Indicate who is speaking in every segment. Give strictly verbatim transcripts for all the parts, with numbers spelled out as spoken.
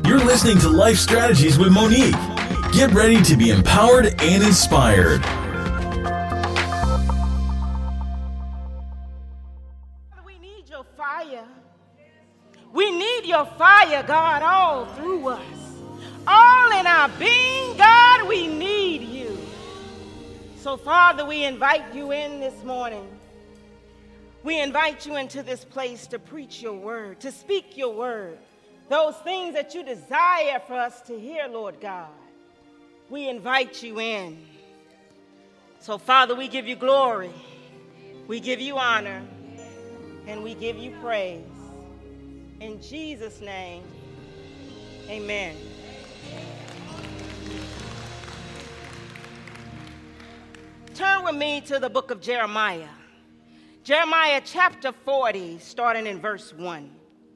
Speaker 1: You're listening to Life Strategies with Monique. Get ready to be empowered and inspired.
Speaker 2: We need your fire. We need your fire, God, all through us. All in our being, God, we need you. So, Father, we invite you in this morning. We invite you into this place to preach your word, to speak your word. Those things that you desire for us to hear, Lord God. We invite you in. So, Father, we give you glory. We give you honor. And we give you praise. In Jesus' name, amen. Turn with me to the book of Jeremiah. Jeremiah chapter forty, starting in verse one.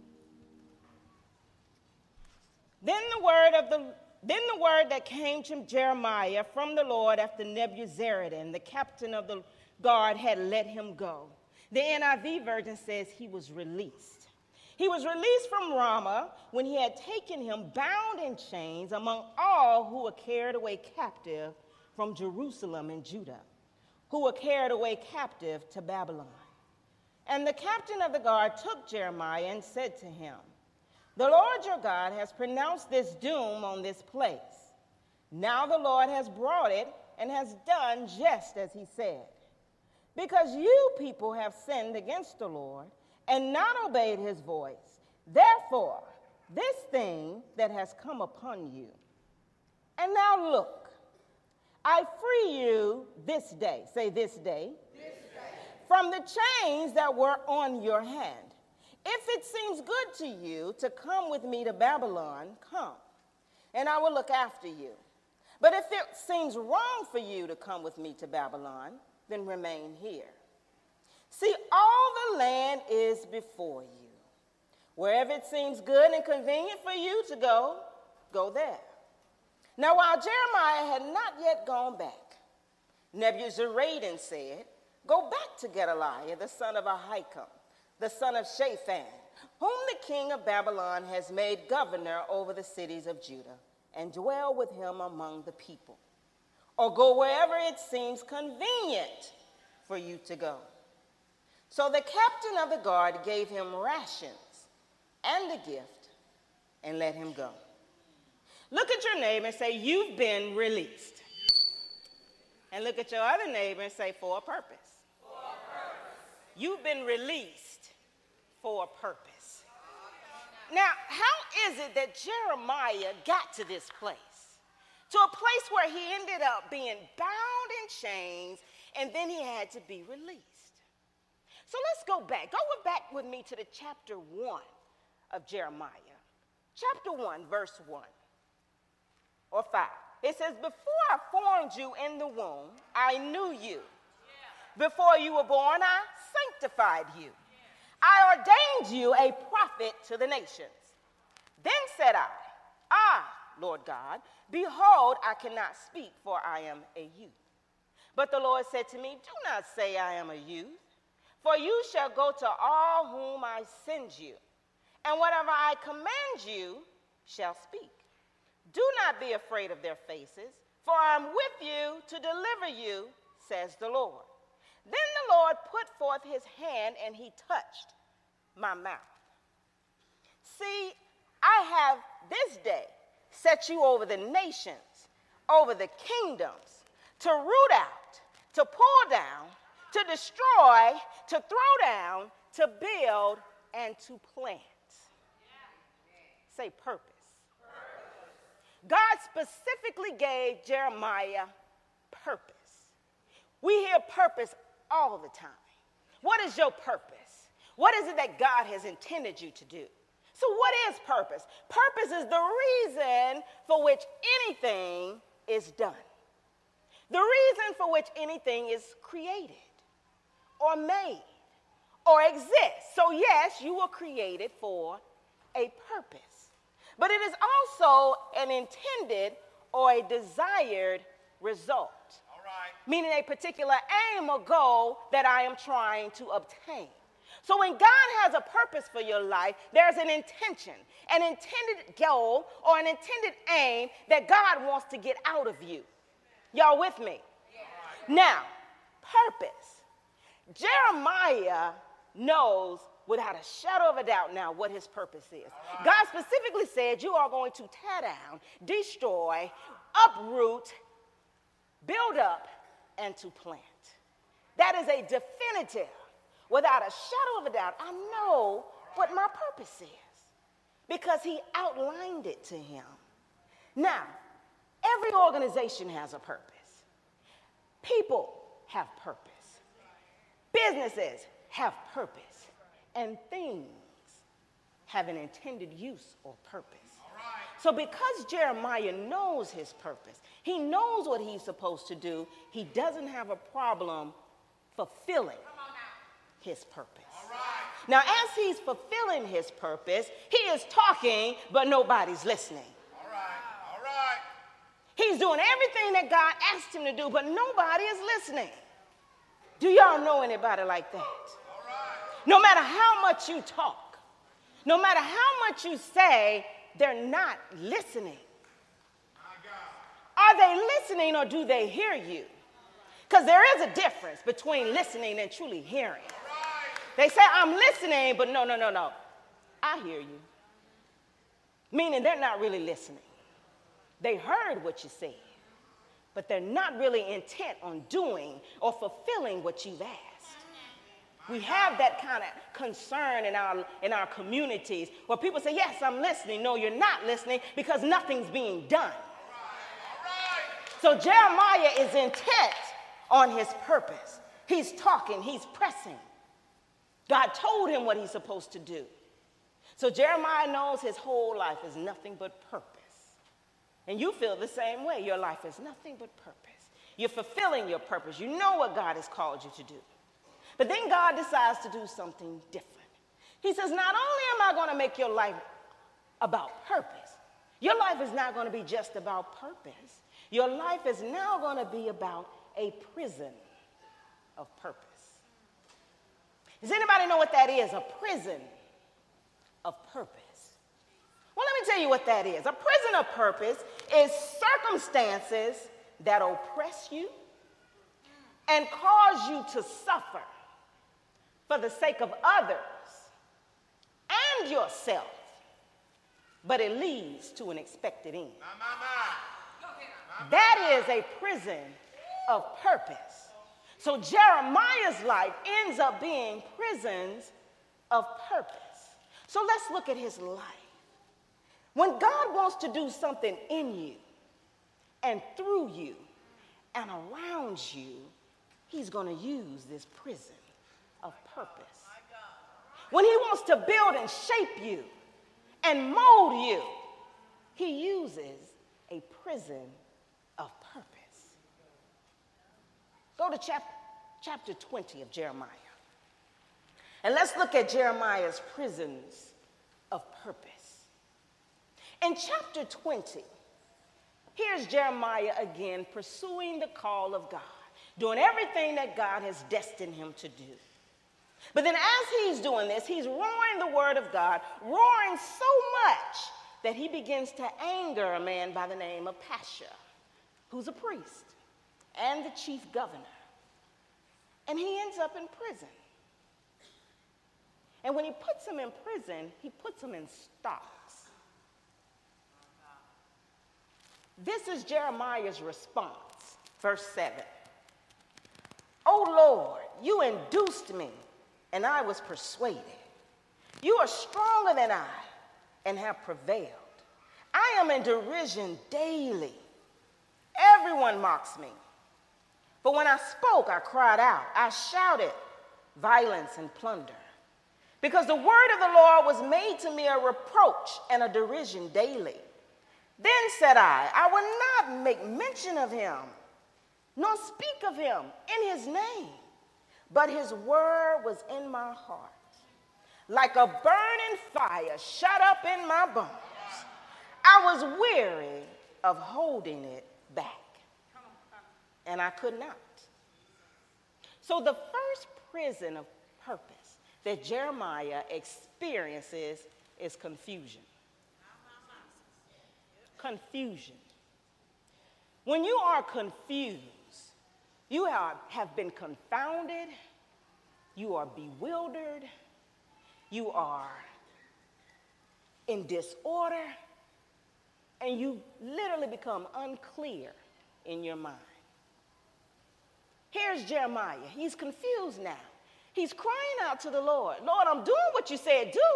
Speaker 2: Then the word of the then the word that came to Jeremiah from the Lord after Nebuzaradan, the captain of the guard, had let him go. The N I V version says he was released. He was released from Ramah when he had taken him bound in chains among all who were carried away captive from Jerusalem and Judah, who were carried away captive to Babylon. And the captain of the guard took Jeremiah and said to him, "The Lord your God has pronounced this doom on this place. Now the Lord has brought it and has done just as he said. Because you people have sinned against the Lord and not obeyed his voice, therefore this thing that has come upon you. And now look, I free you this day," say this day, this day, "from the chains that were on your hand. If it seems good to you to come with me to Babylon, come, and I will look after you. But if it seems wrong for you to come with me to Babylon, then remain here. See, all the land is before you. Wherever it seems good and convenient for you to go, go there." Now, while Jeremiah had not yet gone back, Nebuzaradan said, "Go back to Gedaliah, the son of Ahikam, the son of Shaphan, whom the king of Babylon has made governor over the cities of Judah, and dwell with him among the people. Or go wherever it seems convenient for you to go." So the captain of the guard gave him rations and a gift and let him go. Look at your neighbor and say, "You've been released." And look at your other neighbor and say, "For a purpose." For a purpose. You've been released for a purpose. Now, how is it that Jeremiah got to this place? To a place where he ended up being bound in chains, and then he had to be released. So let's go back. Go back with me to the chapter one of Jeremiah. Chapter one, verse one or five. It says, "Before I formed you in the womb, I knew you. Before you were born, I sanctified you. I ordained you a prophet to the nations. Then said I, Ah, Lord God, behold, I cannot speak, for I am a youth. But the Lord said to me, Do not say I am a youth, for you shall go to all whom I send you, and whatever I command you shall speak. Do not be afraid of their faces, for I am with you to deliver you, says the Lord. Then the Lord put forth his hand, and he touched my mouth. See, I have this day set you over the nations, over the kingdoms, to root out, to pull down, to destroy, to throw down, to build, and to plant." Say purpose. Purpose. God specifically gave Jeremiah purpose. We hear purpose all the time. What is your purpose? What is it that God has intended you to do? So what is purpose? Purpose is the reason for which anything is done. The reason for which anything is created or made or exists. So yes, you were created for a purpose. But it is also an intended or a desired result. All right. Meaning a particular aim or goal that I am trying to obtain. So when God has a purpose for your life, there's an intention, an intended goal or an intended aim that God wants to get out of you. Y'all with me? Now, purpose. Jeremiah knows without a shadow of a doubt now what his purpose is. Right. God specifically said you are going to tear down, destroy, uproot, build up, and to plant. That is a definitive, without a shadow of a doubt, I know what my purpose is because he outlined it to him. Now, every organization has a purpose. People have purpose. Businesses have purpose. And things have an intended use or purpose. So because Jeremiah knows his purpose, he knows what he's supposed to do, he doesn't have a problem fulfilling his purpose. Now, as he's fulfilling his purpose, he is talking, but nobody's listening.
Speaker 3: All right, all right.
Speaker 2: He's doing everything that God asked him to do, but nobody is listening. Do y'all know anybody like that?
Speaker 3: All right.
Speaker 2: No matter how much you talk, no matter how much you say, they're not listening. Are they listening or do they hear you? Because there is a difference between listening and truly hearing. They say, I'm listening, but no, no, no, no. I hear you. Meaning they're not really listening. They heard what you said, but they're not really intent on doing or fulfilling what you've asked. We have that kind of concern in our, in our communities where people say, yes, I'm listening. No, you're not listening because nothing's being done. So Jeremiah is intent on his purpose. He's talking, he's pressing. God told him what he's supposed to do. So Jeremiah knows his whole life is nothing but purpose. And you feel the same way. Your life is nothing but purpose. You're fulfilling your purpose. You know what God has called you to do. But then God decides to do something different. He says, not only am I going to make your life about purpose, your life is not going to be just about purpose. Your life is now going to be about a prison of purpose. Does anybody know what that is? A prison of purpose. Well, let me tell you what that is. A prison of purpose is circumstances that oppress you and cause you to suffer for the sake of others and yourself, but it leads to an expected end. That is a prison of purpose. So Jeremiah's life ends up being prisons of purpose. So let's look at his life. When God wants to do something in you and through you and around you, he's going to use this prison of purpose. When he wants to build and shape you and mold you, he uses a prison of purpose. Go to chapter, chapter twenty of Jeremiah. And let's look at Jeremiah's prisons of purpose. In chapter twenty, here's Jeremiah again pursuing the call of God, doing everything that God has destined him to do. But then as he's doing this, he's roaring the word of God, roaring so much that he begins to anger a man by the name of Pashur, who's a priest and the chief governor. And he ends up in prison. And when he puts him in prison, he puts him in stocks. This is Jeremiah's response, verse seven. O Lord, you induced me, and I was persuaded. You are stronger than I, and have prevailed. I am in derision daily. Everyone mocks me. But when I spoke, I cried out. I shouted violence and plunder. Because the word of the Lord was made to me a reproach and a derision daily. Then said I, I will not make mention of him, nor speak of him in his name. But his word was in my heart, like a burning fire shut up in my bones. I was weary of holding it back, and I could not. So the first prison of purpose that Jeremiah experiences is confusion. Confusion. When you are confused, you are, have been confounded, you are bewildered, you are in disorder, and you literally become unclear in your mind. Here's Jeremiah. He's confused now. He's crying out to the Lord. Lord, I'm doing what you said do,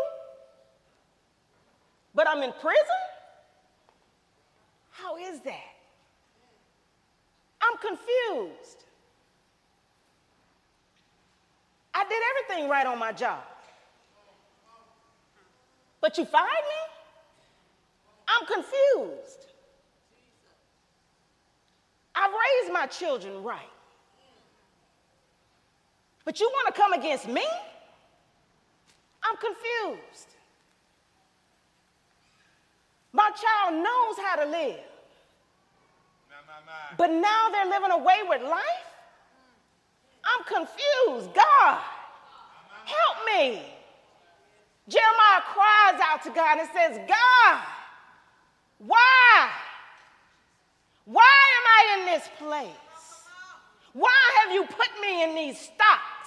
Speaker 2: but I'm in prison? How is that? I'm confused. I did everything right on my job. But you fired me? I'm confused. I've raised my children right. But you want to come against me? I'm confused. My child knows how to live. But now they're living a wayward life? I'm confused. God, help me. Jeremiah cries out to God and says, God, why? Why am I in this place? Why have you put me in these stocks?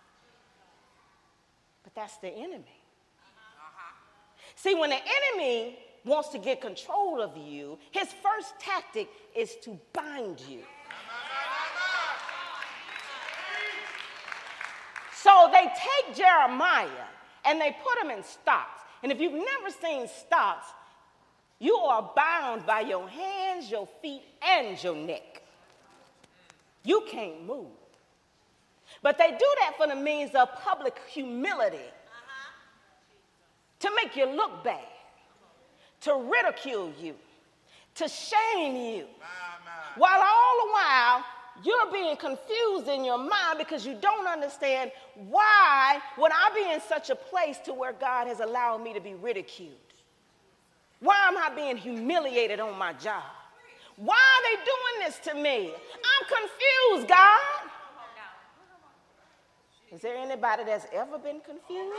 Speaker 2: But that's the enemy. See, when the enemy wants to get control of you, his first tactic is to bind you. So they take Jeremiah and they put him in stocks. And if you've never seen stocks, you are bound by your hands, your feet, and your neck. You can't move. But they do that for the means of public humility, uh-huh. to make you look bad, to ridicule you, to shame you, while all the while you're being confused in your mind because you don't understand why would I be in such a place to where God has allowed me to be ridiculed? Why am I being humiliated on my job? Why are they doing this to me? I'm confused, God. Is there anybody that's ever been confused?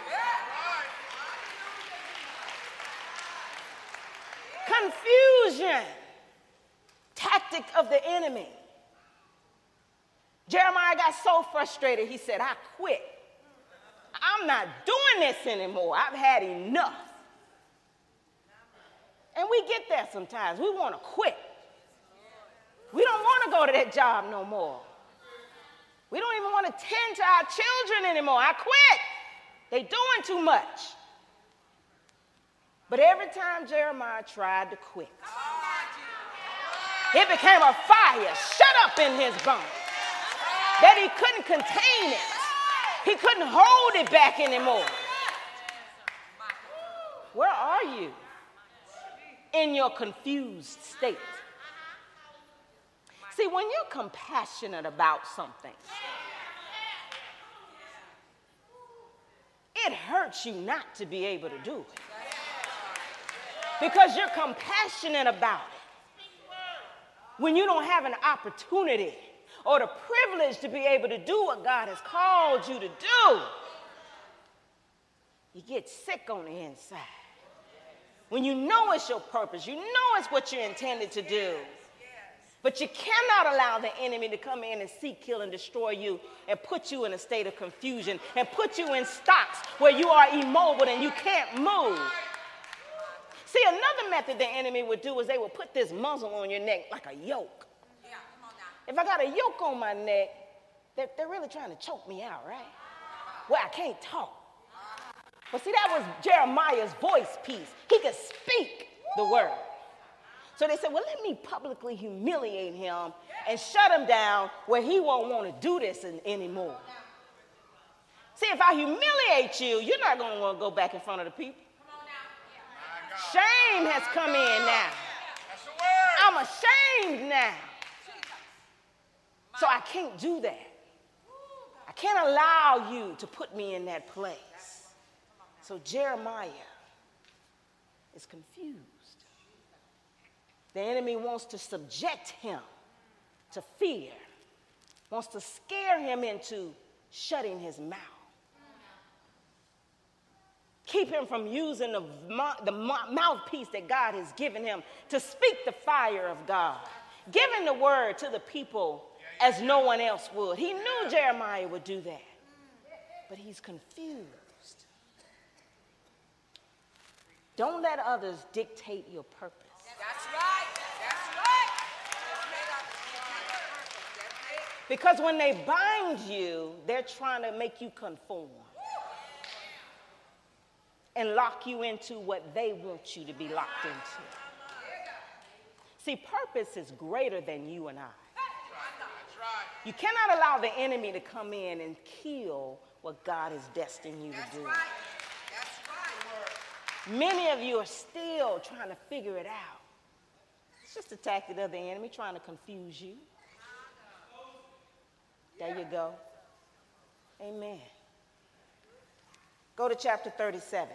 Speaker 2: Confusion, tactic of the enemy. Jeremiah got so frustrated, he said, I quit. I'm not doing this anymore. I've had enough. And we get that sometimes. We want to quit. We don't want to go to that job no more. We don't even want to tend to our children anymore. I quit. They doing too much. But every time Jeremiah tried to quit, it became a fire shut up in his bones that he couldn't contain it. He couldn't hold it back anymore. Where are you in your confused state? See, when you're compassionate about something, it hurts you not to be able to do it. Because you're compassionate about it. When you don't have an opportunity or the privilege to be able to do what God has called you to do, you get sick on the inside. When you know it's your purpose, you know it's what you're intended to do. But you cannot allow the enemy to come in and seek, kill, and destroy you and put you in a state of confusion and put you in stocks where you are immobile and you can't move. See, another method the enemy would do is they would put this muzzle on your neck like a yoke. Yeah, come on now. If I got a yoke on my neck, they're, they're really trying to choke me out, right? Well, I can't talk. But see, that was Jeremiah's voice piece. He could speak the word. So they said, well, let me publicly humiliate him and shut him down where he won't want to do this in, anymore. See, if I humiliate you, you're not going to want to go back in front of the people. Shame has come in now. I'm ashamed now. So I can't do that. I can't allow you to put me in that place. So Jeremiah is confused. The enemy wants to subject him to fear, wants to scare him into shutting his mouth. Keep him from using the, the mouthpiece that God has given him to speak the fire of God. Giving the word to the people as no one else would. He knew Jeremiah would do that, but he's confused. Don't let others dictate your purpose.
Speaker 4: That's right. That's right.
Speaker 2: Because when they bind you, they're trying to make you conform and lock you into what they want you to be locked into. See, purpose is greater than you and I. You cannot allow the enemy to come in and kill what God has destined you to do.
Speaker 4: That's right. That's right.
Speaker 2: Many of you are still trying to figure it out. It's just a tactic of the enemy trying to confuse you. There you go. Amen. Go to chapter thirty-seven.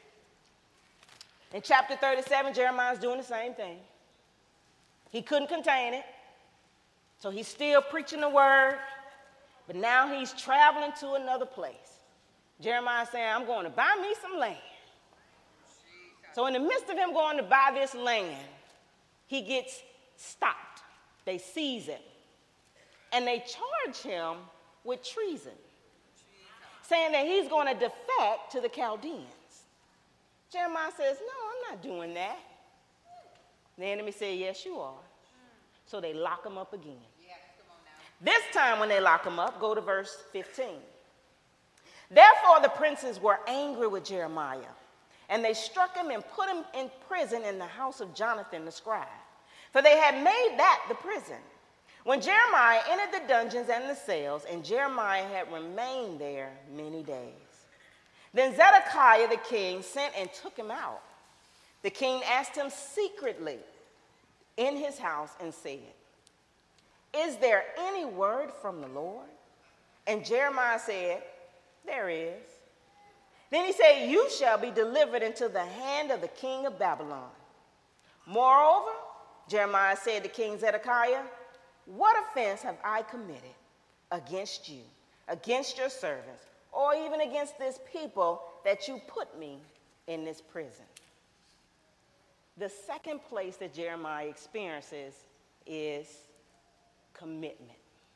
Speaker 2: In chapter thirty-seven, Jeremiah's doing the same thing. He couldn't contain it, so he's still preaching the word, but now he's traveling to another place. Jeremiah saying, I'm going to buy me some land. So in the midst of him going to buy this land, he gets stopped. They seize him, and they charge him with treason, saying that he's going to defect to the Chaldeans. Jeremiah says, no, I'm not doing that. The enemy said, yes, you are. So they lock him up again.
Speaker 4: Yes, come on now.
Speaker 2: This time when they lock him up, go to verse fifteen. Therefore the princes were angry with Jeremiah, and they struck him and put him in prison in the house of Jonathan the scribe, for they had made that the prison. When Jeremiah entered the dungeons and the cells, and Jeremiah had remained there many days. Then Zedekiah the king sent and took him out. The king asked him secretly in his house and said, is there any word from the Lord? And Jeremiah said, there is. Then he said, you shall be delivered into the hand of the king of Babylon. Moreover, Jeremiah said to King Zedekiah, what offense have I committed against you, against your servants, or even against this people that you put me in this prison? The second place that Jeremiah experiences is commitment.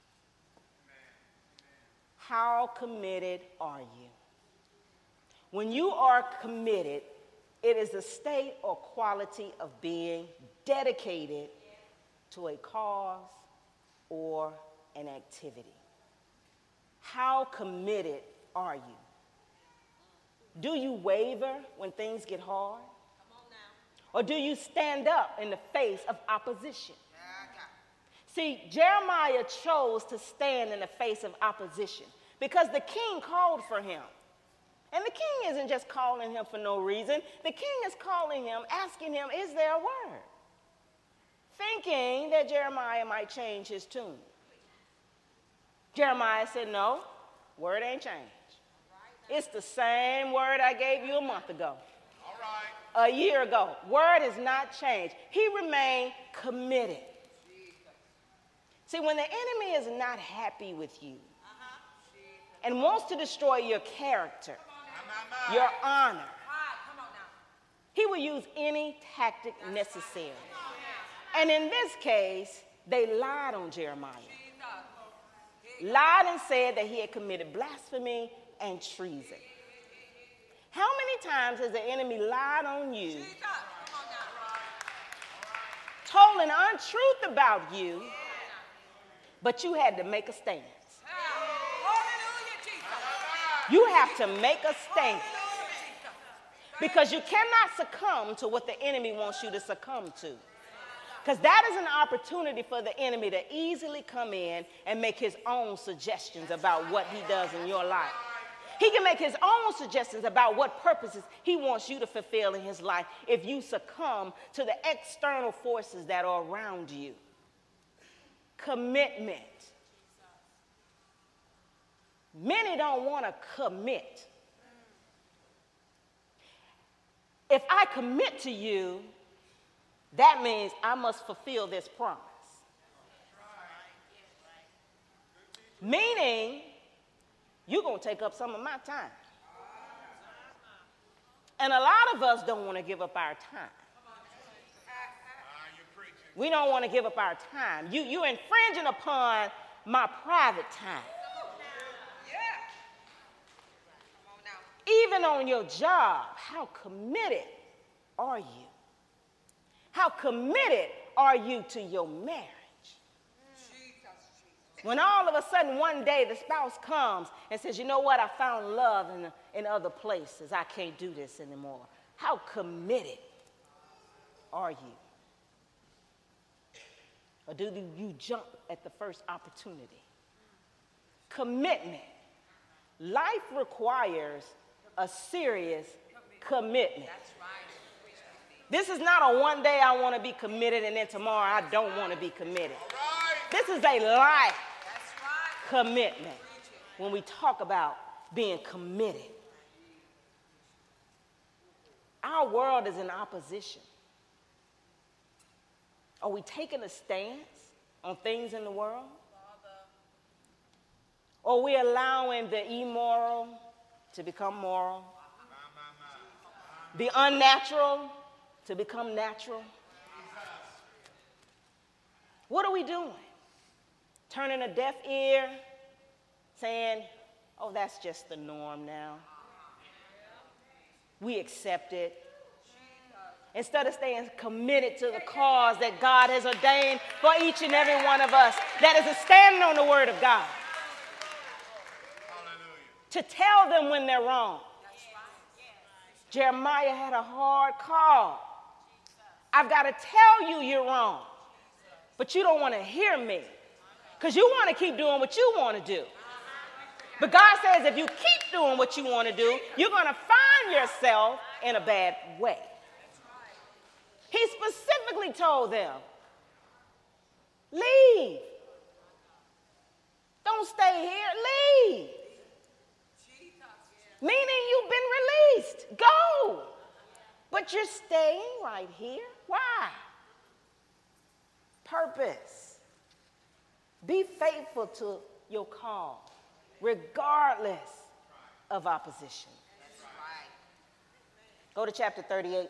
Speaker 2: How committed are you? When you are committed, it is a state or quality of being dedicated to a cause or an activity. How committed are you? Do you waver when things get hard? Or do you stand up in the face of opposition? See, Jeremiah chose to stand in the face of opposition because the king called for him. And the king isn't just calling him for no reason. The king is calling him, asking him, is there a word? Thinking that Jeremiah might change his tune. Jeremiah said, no, word ain't changed. It's the same word I gave you a month ago.
Speaker 3: All right.
Speaker 2: A year ago. Word has not changed. He remained committed. See, when the enemy is not happy with you and wants to destroy your character, your honor, he will use any tactic necessary. And in this case, they lied on Jeremiah. Lied and said that he had committed blasphemy and treason. How many times has the enemy lied on you, told an untruth about you, but you had to make a stance? You have to make a stance because you cannot succumb to what the enemy wants you to succumb to. Because that is an opportunity for the enemy to easily come in and make his own suggestions about what he does in your life. He can make his own suggestions about what purposes he wants you to fulfill in his life if you succumb to the external forces that are around you. Commitment. Many don't want to commit. If I commit to you, that means I must fulfill this promise. Meaning, you're going to take up some of my time. And a lot of us don't want to give up our time. We don't want to give up our time. You, you're infringing upon my private time. Even on your job, how committed are you? How committed are you to your marriage? When all of a sudden one day the spouse comes and says, you know what, I found love in, in other places. I can't do this anymore. How committed are you? Or do you jump at the first opportunity? Commitment. Life requires a serious commitment. This is not a one day I want to be committed and then tomorrow I don't want to be committed. This is a life commitment when we talk about being committed. Our world is in opposition. Are we taking a stance on things in the world? Or are we allowing the immoral to become moral? The unnatural to become natural? What are we doing? Turning a deaf ear, saying, oh, that's just the norm now. We accept it. Instead of staying committed to the cause that God has ordained for each and every one of us, that is a standing on the word of God. Hallelujah. To tell them when they're wrong. Jeremiah had a hard call. I've got to tell you you're wrong, but you don't want to hear me because you want to keep doing what you want to do. But God says if you keep doing what you want to do, you're going to find yourself in a bad way. He specifically told them, leave. Don't stay here. Leave. Meaning you've been released. Go. But you're staying right here. Why? Purpose. Be faithful to your call, regardless of opposition. Go to chapter thirty-eight.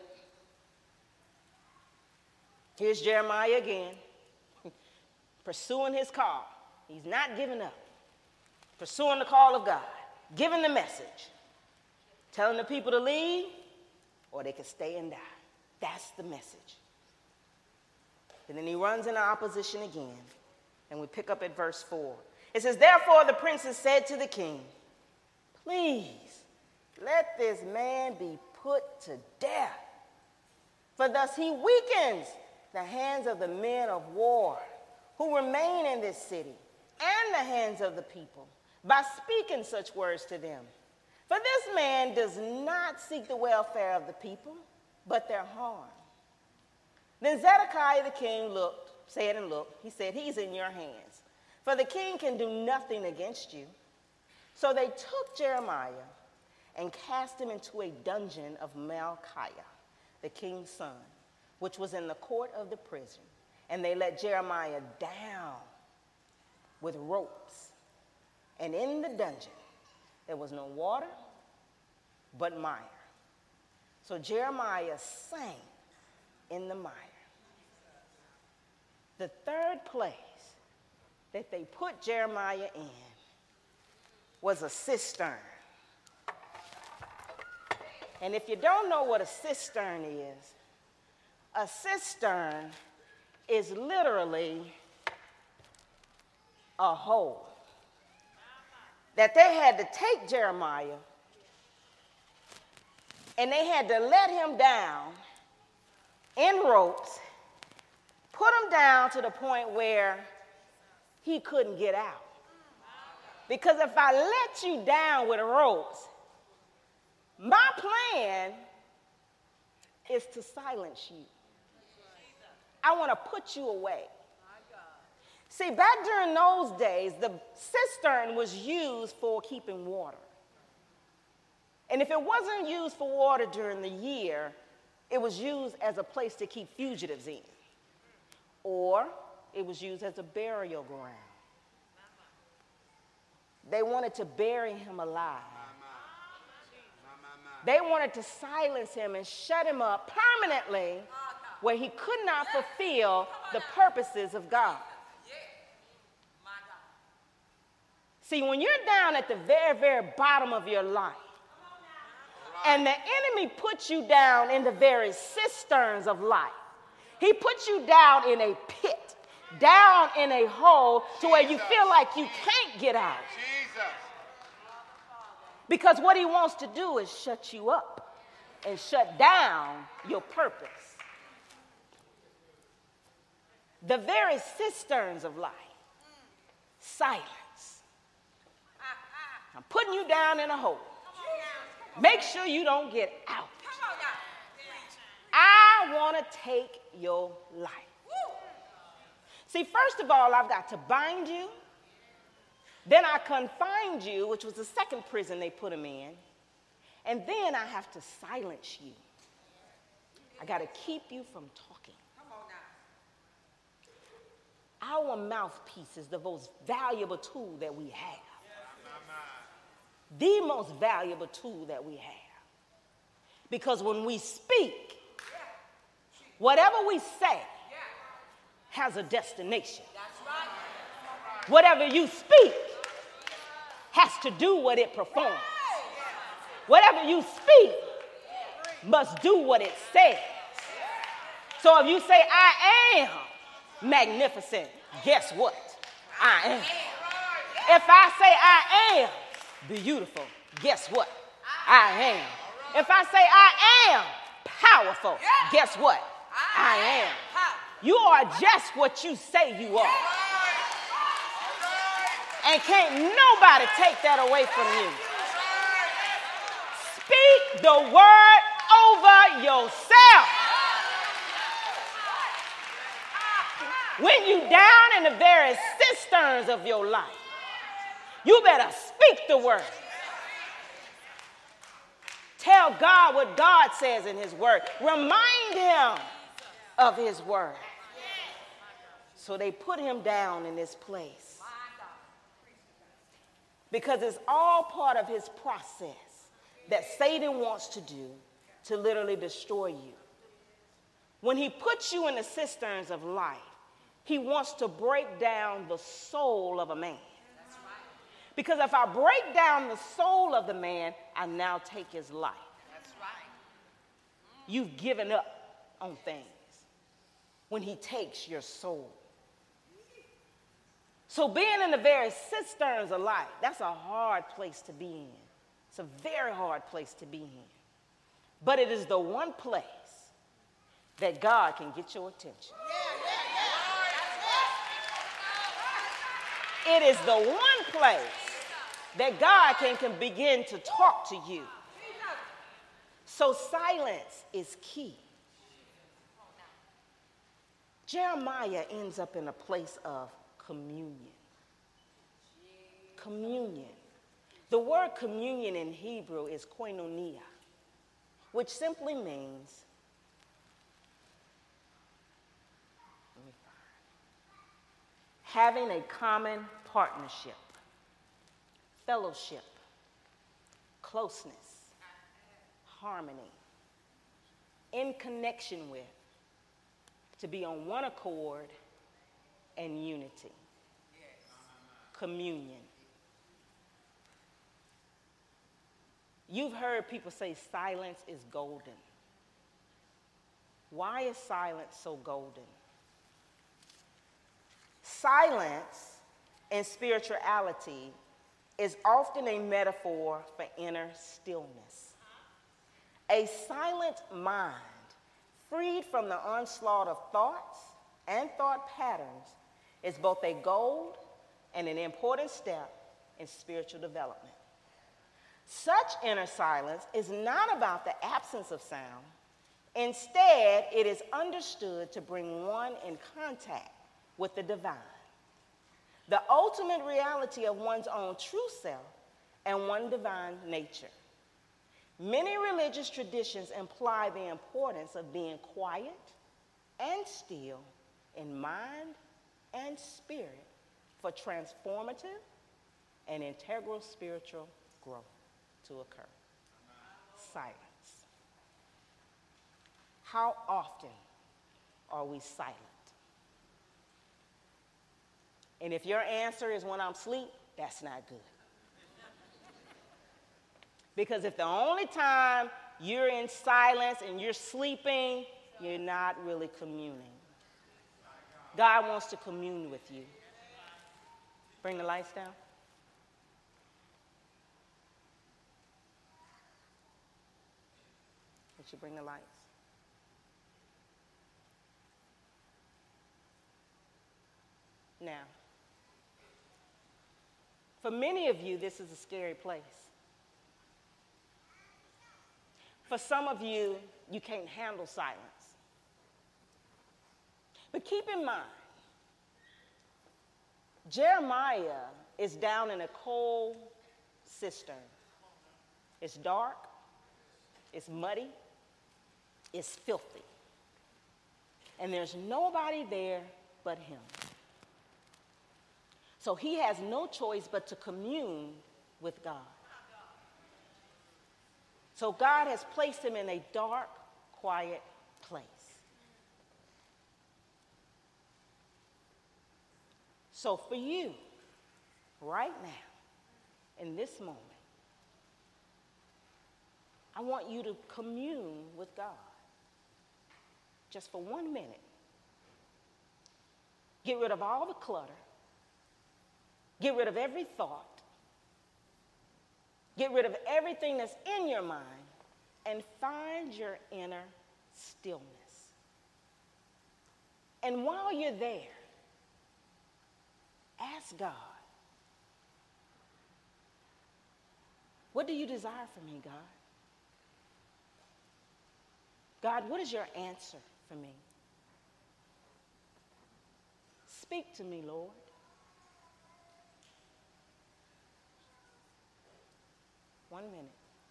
Speaker 2: Here's Jeremiah again, pursuing his call. He's not giving up. Pursuing the call of God, giving the message, telling the people to leave or they can stay and die. That's the message. And then he runs into opposition again, and we pick up at verse four. It says, therefore the princes said to the king, please let this man be put to death, for thus he weakens the hands of the men of war who remain in this city and the hands of the people by speaking such words to them. For this man does not seek the welfare of the people, but their harm. Then Zedekiah the king looked, said and looked, he said, he's in your hands, for the king can do nothing against you. So they took Jeremiah and cast him into a dungeon of Malchiah, the king's son, which was in the court of the prison. And they let Jeremiah down with ropes. And in the dungeon, there was no water but mire. So Jeremiah sank in the mire. The third place that they put Jeremiah in was a cistern. And if you don't know what a cistern is, a cistern is literally a hole that they had to take Jeremiah and they had to let him down in ropes, put him down to the point where he couldn't get out. Because if I let you down with ropes, my plan is to silence you. I want to put you away. See, back during those days, the cistern was used for keeping water. And if it wasn't used for water during the year, it was used as a place to keep fugitives in. Or it was used as a burial ground. They wanted to bury him alive. They wanted to silence him and shut him up permanently where he could not fulfill the purposes of God. See, when you're down at the very, very bottom of your life, and the enemy puts you down in the very cisterns of life, he puts you down in a pit, down in a hole to where you feel like you can't get out. Because what he wants to do is shut you up and shut down your purpose. The very cisterns of life, silence. I'm putting you down in a hole. Make sure you don't get out. I want to take your life. See, first of all, I've got to bind you. Then I confined you, which was the second prison they put him in. And then I have to silence you. I got to keep you from talking. Our mouthpiece is the most valuable tool that we have. The most valuable tool that we have. Because when we speak, whatever we say has a destination. Whatever you speak has to do what it performs. Whatever you speak must do what it says. So if you say, I am magnificent, guess what? I am. If I say I am beautiful, guess what? I am. If I say I am powerful, guess what? I am. You are just what you say you are. And can't nobody take that away from you. Speak the word over yourself. When you down in the very cisterns of your life, you better speak the word. Tell God what God says in his word. Remind him of his word. So they put him down in this place. Because it's all part of his process that Satan wants to do to literally destroy you. When he puts you in the cisterns of life, he wants to break down the soul of a man. Because if I break down the soul of the man, I now take his life. That's right. You've given up on things when he takes your soul. So being in the very cisterns of life, that's a hard place to be in. It's a very hard place to be in. But it is the one place that God can get your attention. It is the one place that God can, can begin to talk to you. So silence is key. Jeremiah ends up in a place of communion. Communion. The word communion in Hebrew is koinonia, which simply means having a common partnership, fellowship, closeness, harmony, in connection with, to be on one accord and unity, communion. You've heard people say silence is golden. Why is silence so golden? Silence in spirituality is often a metaphor for inner stillness. A silent mind, freed from the onslaught of thoughts and thought patterns, is both a goal and an important step in spiritual development. Such inner silence is not about the absence of sound. Instead, it is understood to bring one in contact with the divine, the ultimate reality of one's own true self and one divine nature. Many religious traditions imply the importance of being quiet and still in mind and spirit for transformative and integral spiritual growth to occur. silence? How often are we silent? And if your answer is when I'm asleep, that's not good. Because if the only time you're in silence and you're sleeping, you're not really communing. God wants to commune with you. Bring the lights down. Would you bring the lights? Now, for many of you, this is a scary place. For some of you, you can't handle silence. But keep in mind, Jeremiah is down in a coal cistern. It's dark, it's muddy, it's filthy. And there's nobody there but him. So he has no choice but to commune with God. So God has placed him in a dark, quiet place. So for you, right now, in this moment, I want you to commune with God. Just for one minute. Get rid of all the clutter. Get rid of every thought. Get rid of everything that's in your mind and find your inner stillness. And while you're there, ask God, what do you desire from me, God? God, what is your answer for me? Speak to me, Lord. One minute.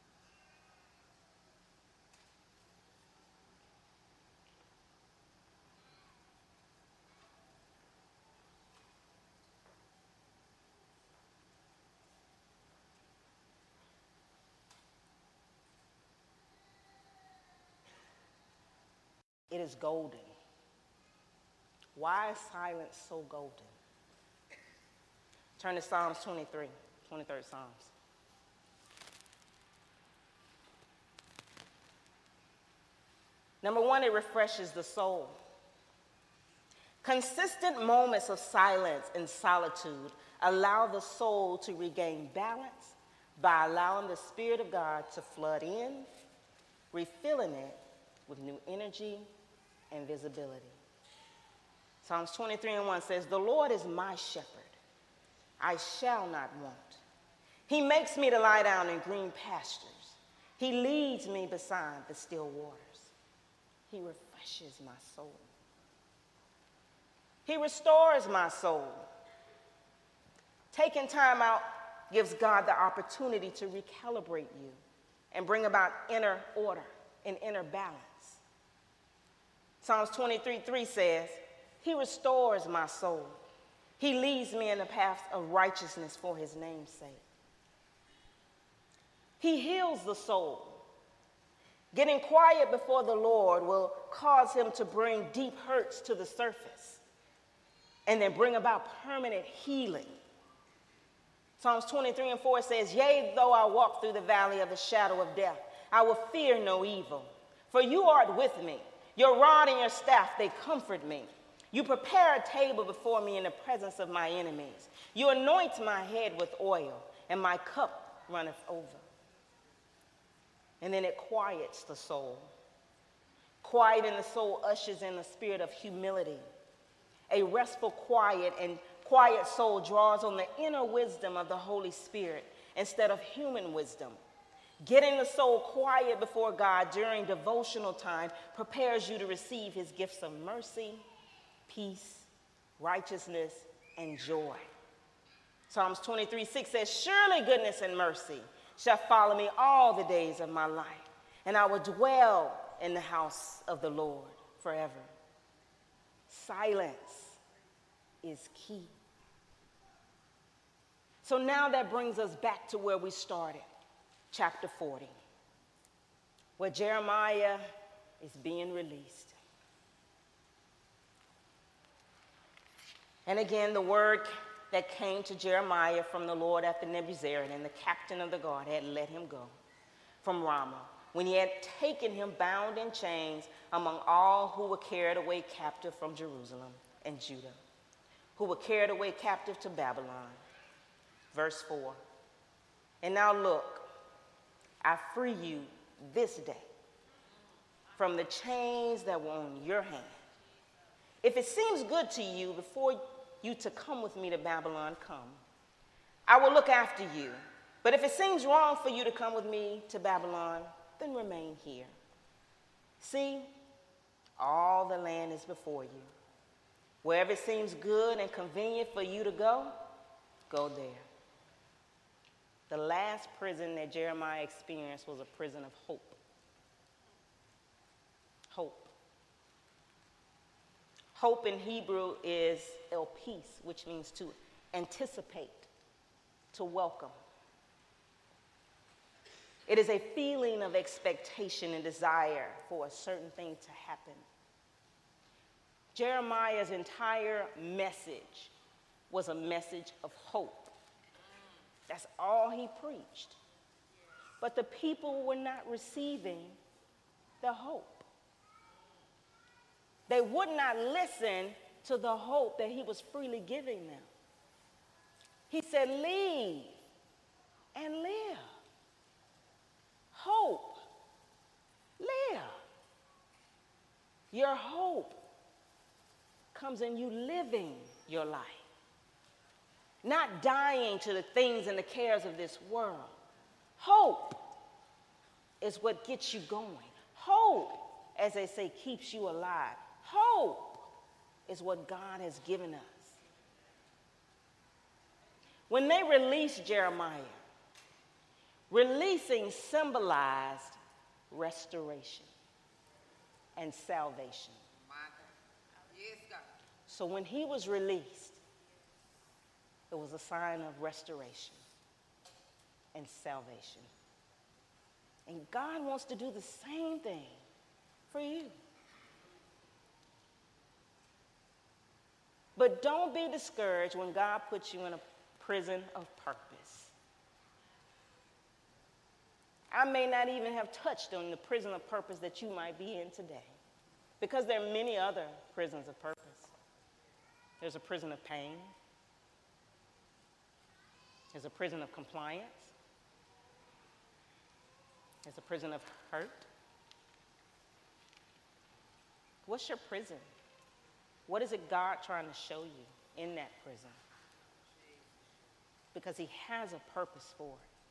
Speaker 2: It is golden. Why is silence so golden? Turn to Psalms twenty-three, twenty-third Psalms. Number one, it refreshes the soul. Consistent moments of silence and solitude allow the soul to regain balance by allowing the Spirit of God to flood in, refilling it with new energy and visibility. Psalms twenty-three and one says, "The Lord is my shepherd. I shall not want. He makes me to lie down in green pastures. He leads me beside the still waters. He refreshes my soul. He restores my soul." Taking time out gives God the opportunity to recalibrate you and bring about inner order and inner balance. Psalms twenty-three three says, "He restores my soul. He leads me in the paths of righteousness for his name's sake." He heals the soul. Getting quiet before the Lord will cause him to bring deep hurts to the surface and then bring about permanent healing. Psalms twenty-three and four says, "Yea, though I walk through the valley of the shadow of death, I will fear no evil. For you art with me. Your rod and your staff, they comfort me. You prepare a table before me in the presence of my enemies. You anoint my head with oil, and my cup runneth over." And then it quiets the soul. Quiet in the soul ushers in the spirit of humility. A restful quiet and quiet soul draws on the inner wisdom of the Holy Spirit instead of human wisdom. Getting the soul quiet before God during devotional time prepares you to receive his gifts of mercy, peace, righteousness, and joy. Psalms twenty-three six says, "Surely goodness and mercy shall follow me all the days of my life, and I will dwell in the house of the Lord forever." Silence is key. So now that brings us back to where we started, chapter forty. where Jeremiah is being released. And again, the word that came to Jeremiah from the Lord after Nebuzaradan, the captain of the guard, had let him go from Ramah, when he had taken him bound in chains among all who were carried away captive from Jerusalem and Judah, who were carried away captive to Babylon. Verse four, and now look, I free you this day from the chains that were on your hand. If it seems good to you before you to come with me to Babylon, come. I will look after you. But if it seems wrong for you to come with me to Babylon, then remain here. See, all the land is before you. Wherever it seems good and convenient for you to go, go there. The last prison that Jeremiah experienced was a prison of hope. Hope. Hope in Hebrew is elpis, which means to anticipate, to welcome. It is a feeling of expectation and desire for a certain thing to happen. Jeremiah's entire message was a message of hope. That's all he preached. But the people were not receiving the hope. They would not listen to the hope that he was freely giving them. He said, leave and live. Hope. Live. Your hope comes in you living your life. Not dying to the things and the cares of this world. Hope is what gets you going. Hope, as they say, keeps you alive. Hope is what God has given us. When they released Jeremiah, releasing symbolized restoration and salvation. So when he was released, it was a sign of restoration and salvation. And God wants to do the same thing for you. But don't be discouraged when God puts you in a prison of purpose. I may not even have touched on the prison of purpose that you might be in today, because there are many other prisons of purpose. There's a prison of pain. There's a prison of compliance. There's a prison of hurt. What's your prison? What is it God trying to show you in that prison? Because he has a purpose for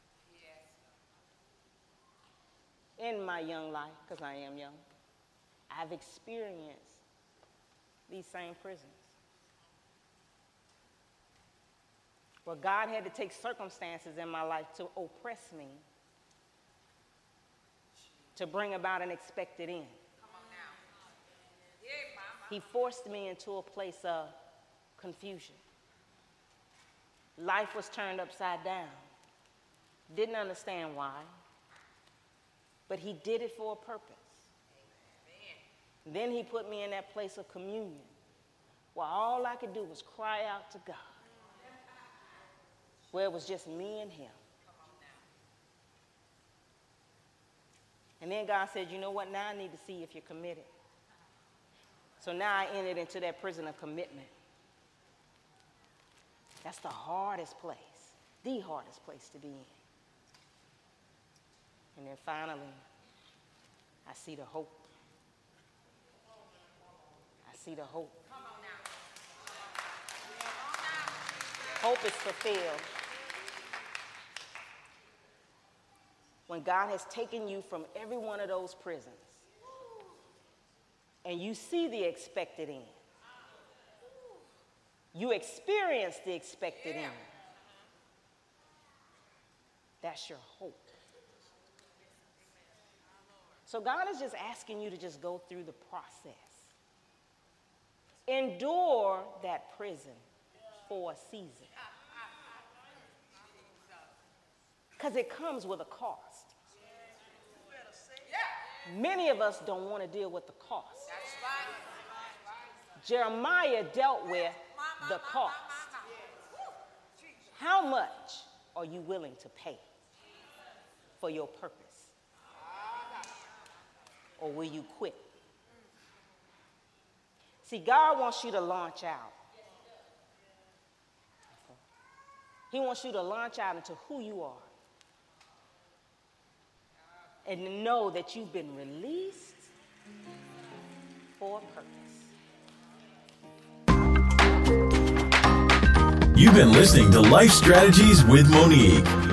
Speaker 2: it. In my young life, because I am young, I've experienced these same prisons, where God had to take circumstances in my life to oppress me, to bring about an expected end. He forced me into a place of confusion. Life was turned upside down. Didn't understand why, but he did it for a purpose. Then he put me in that place of communion, where all I could do was cry out to God, where it was just me and him. And then God said, you know what, now I need to see if you're committed. So now I entered into that prison of commitment. That's the hardest place, the hardest place to be in. And then finally, I see the hope. I see the hope. Hope is fulfilled when God has taken you from every one of those prisons and you see the expected end. You experience the expected end. That's your hope. So God is just asking you to just go through the process. Endure that prison for a season. Because it comes with a cost. Many of us don't want to deal with the cost.
Speaker 4: That's right.
Speaker 2: Jeremiah dealt with the cost. How much are you willing to pay for your purpose? Or will you quit? See, God wants you to launch out. He wants you to launch out into who you are. And to know that you've been released for a purpose.
Speaker 1: You've been listening to Life Strategies with Monique.